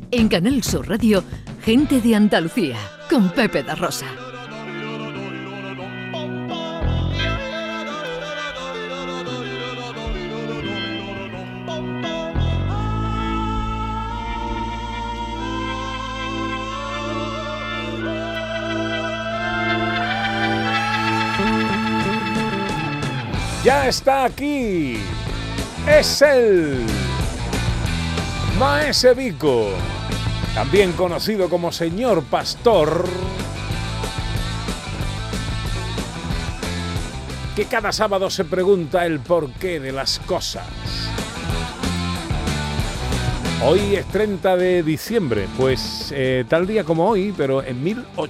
En Canal Sur Radio, Gente de Andalucía, con Pepe da Rosa. Ya está aquí. Es él. Maese Vico, también conocido como Señor Pastor, que cada sábado se pregunta el porqué de las cosas. Hoy es 30 de diciembre, pues tal día como hoy, pero en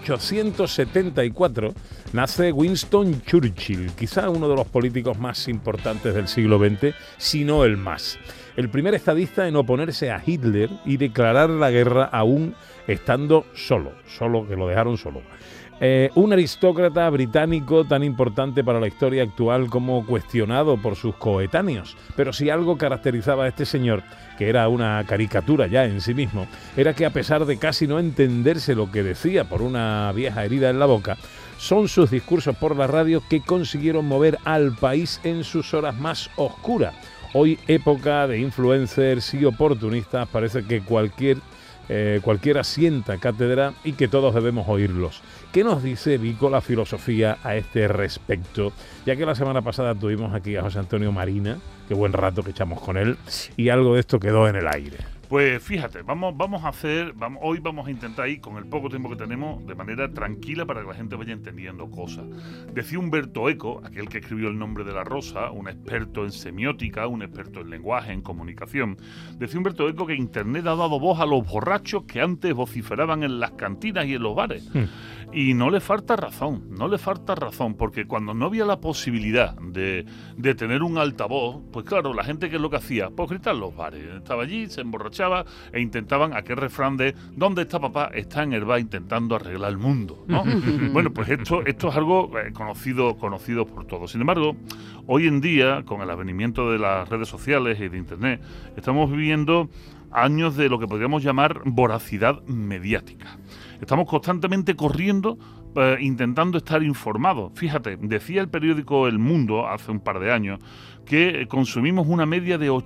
1874, nace Winston Churchill, quizá uno de los políticos más importantes del siglo XX, si no el más. El primer estadista en oponerse a Hitler y declarar la guerra aún estando solo, que lo dejaron solo. Un aristócrata británico tan importante para la historia actual como cuestionado por sus coetáneos. Pero si algo caracterizaba a este señor, que era una caricatura ya en sí mismo, era que a pesar de casi no entenderse lo que decía por una vieja herida en la boca, son sus discursos por la radio que consiguieron mover al país en sus horas más oscuras. Hoy, época de influencers y oportunistas, parece que cualquiera sienta cátedra y que todos debemos oírlos. ¿Qué nos dice Vico la filosofía a este respecto? Ya que la semana pasada tuvimos aquí a José Antonio Marina, qué buen rato que echamos con él, y algo de esto quedó en el aire. Pues fíjate, hoy vamos a intentar ir con el poco tiempo que tenemos de manera tranquila para que la gente vaya entendiendo cosas. Decía Umberto Eco, aquel que escribió El nombre de la rosa, un experto en semiótica, un experto en lenguaje, en comunicación. Decía Umberto Eco que Internet ha dado voz a los borrachos que antes vociferaban en las cantinas y en los bares. Y no le falta razón, porque cuando no había la posibilidad de tener un altavoz, pues claro, la gente, ¿qué es lo que hacía? Pues gritar en los bares. Estaba allí, se emborrachaba e intentaban aquel refrán de ¿dónde está papá? Está en el bar intentando arreglar el mundo, ¿no? Bueno, pues esto es algo conocido por todos. Sin embargo, hoy en día, con el advenimiento de las redes sociales y de Internet, estamos viviendo años de lo que podríamos llamar voracidad mediática. Estamos constantemente corriendo, intentando estar informados. Fíjate, decía el periódico El Mundo hace un par de años que consumimos una media de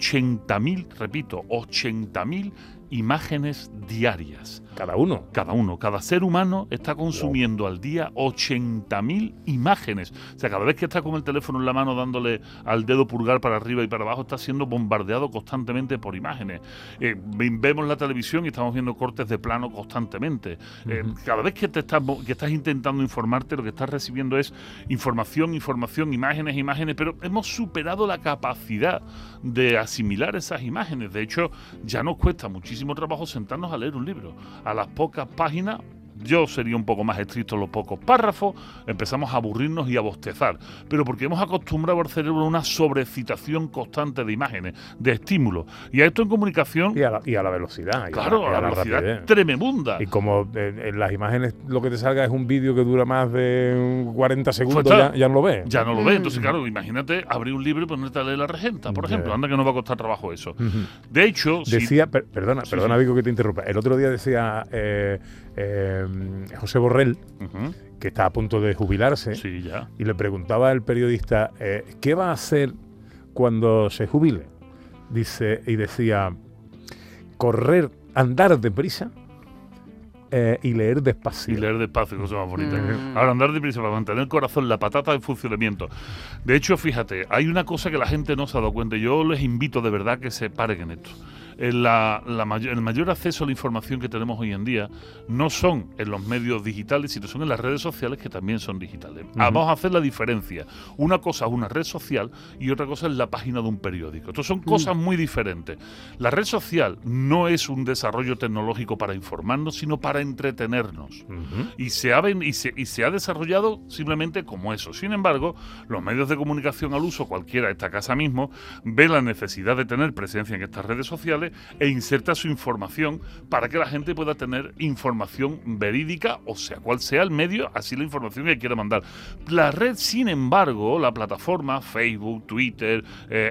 80.000 imágenes diarias. Cada uno. Cada ser humano está consumiendo al día 80.000 imágenes. O sea, cada vez que está con el teléfono en la mano dándole al dedo pulgar para arriba y para abajo, está siendo bombardeado constantemente por imágenes. Vemos la televisión y estamos viendo cortes de plano constantemente. Cada vez que estás intentando informarte, lo que estás recibiendo es información, imágenes, pero hemos superado la capacidad de asimilar esas imágenes. De hecho, ya nos cuesta muchísimo trabajo sentarnos a leer un libro. A las pocas páginas, yo sería un poco más estricto en los pocos párrafos, empezamos a aburrirnos y a bostezar, pero porque hemos acostumbrado al cerebro a una sobrecitación constante de imágenes, de estímulos. Y a esto en comunicación... Y a la velocidad. Claro, a la velocidad tremenda. Y como en las imágenes lo que te salga es un vídeo que dura más de 40 segundos, pues ya no lo ves. Ya no lo ves. Entonces, claro, imagínate abrir un libro y ponerte a leer La Regenta, por ejemplo. Anda que no va a costar trabajo eso. De hecho... Decía, perdona, Vico, que te interrumpa. El otro día decía... José Borrell, que está a punto de jubilarse, y le preguntaba al periodista ¿qué va a hacer cuando se jubile? Decía andar deprisa y leer despacio. Cosa más bonita. Ahora, andar deprisa para mantener el corazón, la patata en funcionamiento. De hecho, fíjate, hay una cosa que la gente no se ha dado cuenta. Yo les invito de verdad que se paren en esto. El mayor acceso a la información que tenemos hoy en día no son en los medios digitales, sino son en las redes sociales, que también son digitales. Vamos a hacer la diferencia. Una cosa es una red social y otra cosa es la página de un periódico. Estos son cosas muy diferentes. La red social no es un desarrollo tecnológico para informarnos, sino para entretenernos. Y se ha desarrollado simplemente como eso. Sin embargo, los medios de comunicación al uso, cualquiera de esta casa mismo, ve la necesidad de tener presencia en estas redes sociales redes e inserta su información para que la gente pueda tener información verídica, o sea, cual sea el medio, así la información que quiera mandar. La red, sin embargo, la plataforma, Facebook, Twitter,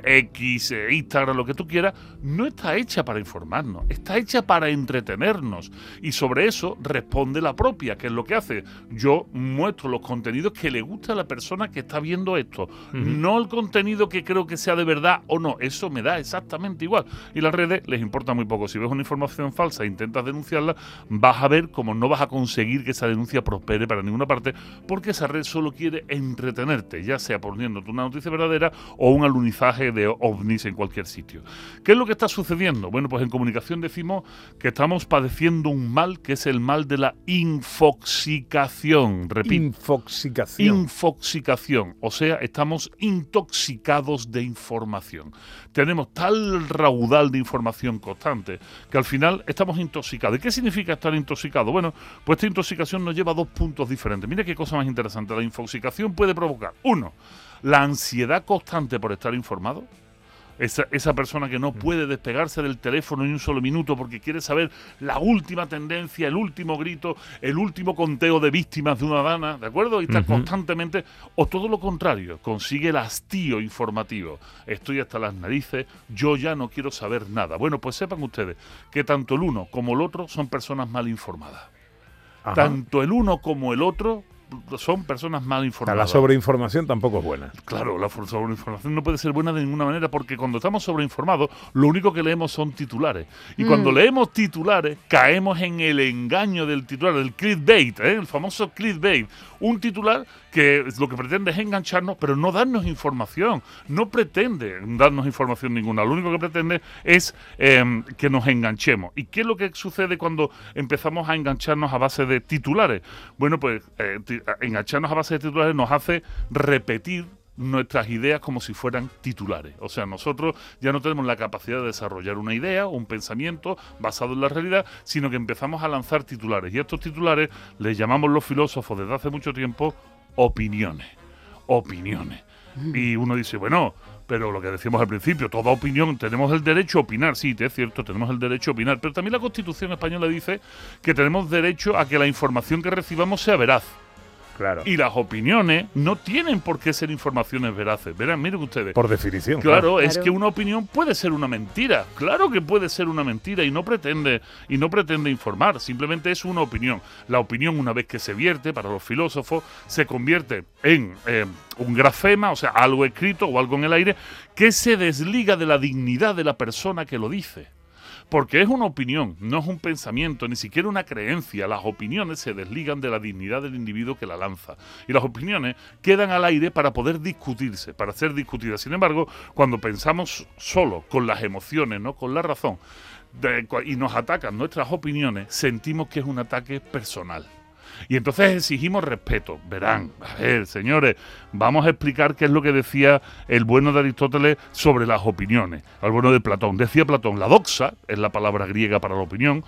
X, Instagram, lo que tú quieras, no está hecha para informarnos, está hecha para entretenernos. Y sobre eso responde la propia, que es lo que hace. Yo muestro los contenidos que le gusta a la persona que está viendo esto, no el contenido que creo que sea de verdad o no. Eso me da exactamente igual. Y las redes les importa muy poco. Si ves una información falsa e intentas denunciarla, vas a ver cómo no vas a conseguir que esa denuncia prospere para ninguna parte, porque esa red solo quiere entretenerte, ya sea poniéndote una noticia verdadera o un alunizaje de ovnis en cualquier sitio. ¿Qué es lo que está sucediendo? Bueno, pues en comunicación decimos que estamos padeciendo un mal que es el mal de la infoxicación. Repito. Infoxicación. O sea, estamos intoxicados de información. Tenemos tal raudal de información constante que al final estamos intoxicados. ¿Y qué significa estar intoxicado? Bueno, pues esta intoxicación nos lleva a dos puntos diferentes. Mira qué cosa más interesante. La infoxicación puede provocar, uno, la ansiedad constante por estar informado. Esa persona que no puede despegarse del teléfono ni un solo minuto porque quiere saber la última tendencia, el último grito, el último conteo de víctimas de una dana, ¿de acuerdo? Y está constantemente, o todo lo contrario, consigue el hastío informativo. Estoy hasta las narices, yo ya no quiero saber nada. Bueno, pues sepan ustedes que tanto el uno como el otro son personas mal informadas. Ajá. Tanto el uno como el otro son personas mal informadas. La sobreinformación tampoco es buena. Claro, la sobreinformación no puede ser buena de ninguna manera, porque cuando estamos sobreinformados, lo único que leemos son titulares. Y cuando leemos titulares, caemos en el engaño del titular, del clickbait, el famoso clickbait. Un titular que lo que pretende es engancharnos, pero no darnos información. No pretende darnos información ninguna. Lo único que pretende es que nos enganchemos. ¿Y qué es lo que sucede cuando empezamos a engancharnos a base de titulares? Bueno, pues engancharnos a base de titulares nos hace repetir nuestras ideas como si fueran titulares. O sea, nosotros ya no tenemos la capacidad de desarrollar una idea o un pensamiento basado en la realidad, sino que empezamos a lanzar titulares. Y a estos titulares les llamamos los filósofos desde hace mucho tiempo opiniones. Opiniones. Y uno dice, bueno, pero lo que decíamos al principio, toda opinión, tenemos el derecho a opinar. Sí, es cierto, tenemos el derecho a opinar. Pero también la Constitución española dice que tenemos derecho a que la información que recibamos sea veraz. Claro. Y las opiniones no tienen por qué ser informaciones veraces. Verán, miren ustedes. Por definición. Claro, es que una opinión puede ser una mentira. Claro que puede ser una mentira y no pretende informar. Simplemente es una opinión. La opinión, una vez que se vierte, para los filósofos, se convierte en un grafema, o sea, algo escrito o algo en el aire, que se desliga de la dignidad de la persona que lo dice. Porque es una opinión, no es un pensamiento, ni siquiera una creencia. Las opiniones se desligan de la dignidad del individuo que la lanza. Y las opiniones quedan al aire para poder discutirse, para ser discutidas. Sin embargo, cuando pensamos solo con las emociones, no con la razón, y nos atacan nuestras opiniones, sentimos que es un ataque personal. Y entonces exigimos respeto. Verán, a ver, señores, vamos a explicar qué es lo que decía el bueno de Aristóteles sobre las opiniones, el bueno de Platón. Decía Platón, la doxa, es la palabra griega para la opinión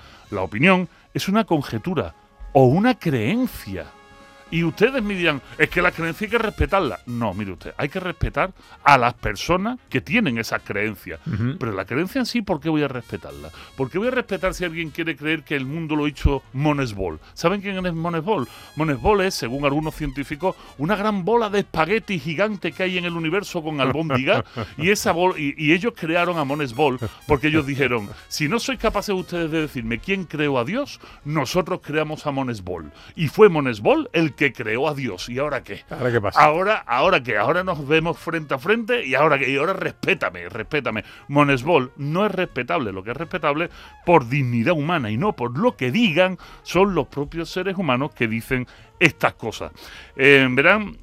es una conjetura o una creencia. Y ustedes me dirán, es que la creencia hay que respetarla. No, mire usted, hay que respetar a las personas que tienen esas creencias. Pero la creencia en sí, ¿por qué voy a respetarla? ¿Por qué voy a respetar si alguien quiere creer que el mundo lo hizo Mones Ball? ¿Saben quién es Mones Ball? Mones Ball es, según algunos científicos, una gran bola de espagueti gigante que hay en el universo con albóndiga. Y esa bola, y ellos crearon a Mones Ball porque ellos dijeron, si no sois capaces ustedes de decirme quién creó a Dios, nosotros creamos a Mones Ball. Y fue Mones Ball el que creó a Dios. ¿Y ahora qué? ¿Ahora qué pasa? ¿Ahora qué? Ahora nos vemos frente a frente y ahora qué? Y ahora respétame. Mones Ball no es respetable. Lo que es respetable por dignidad humana y no por lo que digan son los propios seres humanos que dicen estas cosas. Verán,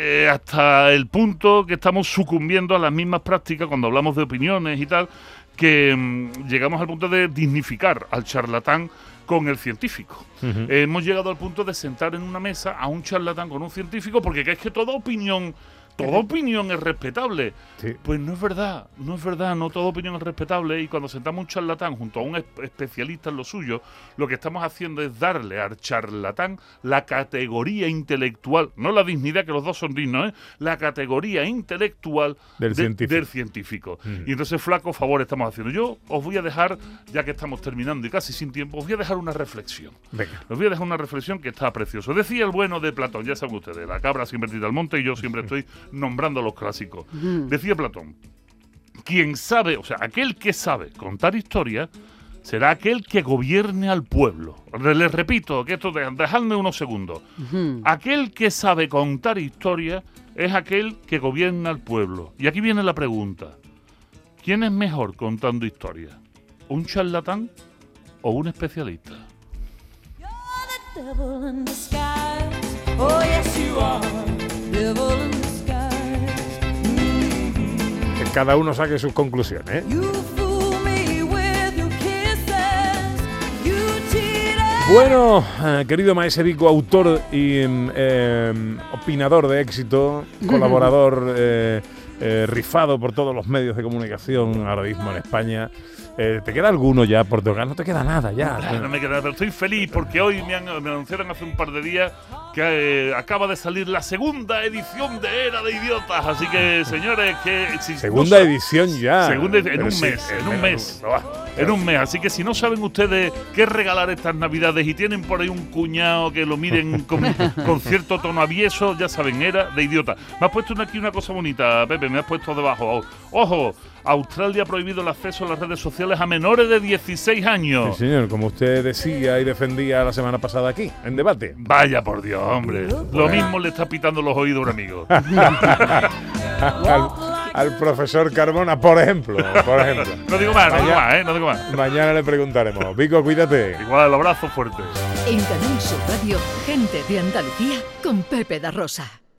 hasta el punto que estamos sucumbiendo a las mismas prácticas cuando hablamos de opiniones y tal, que llegamos al punto de dignificar al charlatán con el científico. Hemos llegado al punto de sentar en una mesa a un charlatán con un científico porque es que toda opinión toda opinión es respetable. Sí. Pues no es verdad, no toda opinión es respetable, y cuando sentamos un charlatán junto a un especialista en lo suyo, lo que estamos haciendo es darle al charlatán la categoría intelectual, no la dignidad, que los dos son dignos, la categoría intelectual del científico. Y entonces, flaco favor estamos haciendo. Yo os voy a dejar, ya que estamos terminando y casi sin tiempo, os voy a dejar una reflexión. Venga. Os voy a dejar una reflexión que está precioso. Decía el bueno de Platón, ya saben ustedes, la cabra siempre tira al monte, y yo siempre estoy nombrando a los clásicos. Decía Platón, quien sabe, o sea, aquel que sabe contar historia será aquel que gobierne al pueblo. Les repito, que esto, dejadme unos segundos. Aquel que sabe contar historia es aquel que gobierna al pueblo. Y aquí viene la pregunta. ¿Quién es mejor contando historia? ¿Un charlatán o un especialista? Devil in disguise. Oh, yes, you are. Devil in disguise. Que cada uno saque sus conclusiones, ¿eh? You fool me with your kisses. You cheated. Bueno, querido maese Vico, autor y opinador de éxito, colaborador rifado por todos los medios de comunicación ahora mismo en España. ¿Te queda alguno ya por tocar? No te queda nada ya. No me queda, pero estoy feliz porque hoy me anunciaron hace un par de días que acaba de salir la segunda edición de Era de Idiotas. Así que, señores, que... Segunda edición ya. En un mes. Así que si no saben ustedes qué regalar estas Navidades y tienen por ahí un cuñado que lo miren con cierto tono avieso, ya saben, Era de Idiotas. Me has puesto aquí una cosa bonita, Pepe, me has puesto debajo. ¡Ojo! Australia ha prohibido el acceso a las redes sociales a menores de 16 años. Sí, señor, como usted decía y defendía la semana pasada aquí, en debate. Vaya por Dios, hombre. Lo mismo le está pitando los oídos a un amigo. al profesor Carmona, por ejemplo. No digo más, no digo más. Mañana le preguntaremos. Vico, cuídate. Igual, el abrazo fuerte. En Canal Sur Radio, Gente de Andalucía con Pepe da Rosa.